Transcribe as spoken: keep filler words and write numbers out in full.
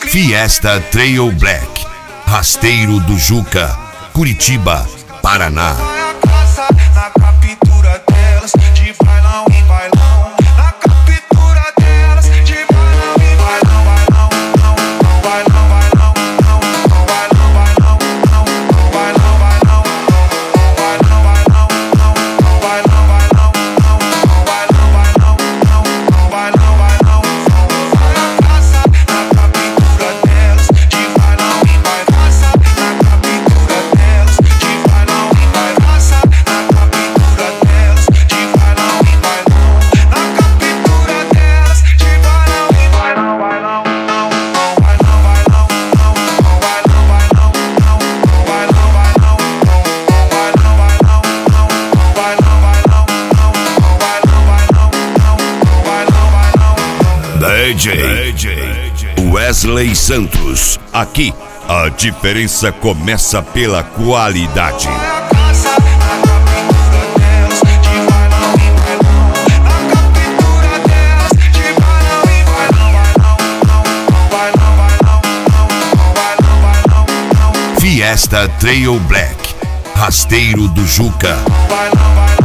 Fiesta Trail Black, Rasteiro do Juca, Curitiba, Paraná. Na captura delas, de bailão em bailão. Na captura delas, de bailão em bailão. Bailão, bailão, bailão, bailão, bailão, bailão, bailão, bailão, bailão, bailão, bailão, bailão, bailão. Na caça, na captura delas, de bailão em bailão. Na captura delas, de bailão em bailão. D J Wesley Santos. Aqui a diferença começa pela qualidade. Fiesta Trail Black, Rasteiro do Juca.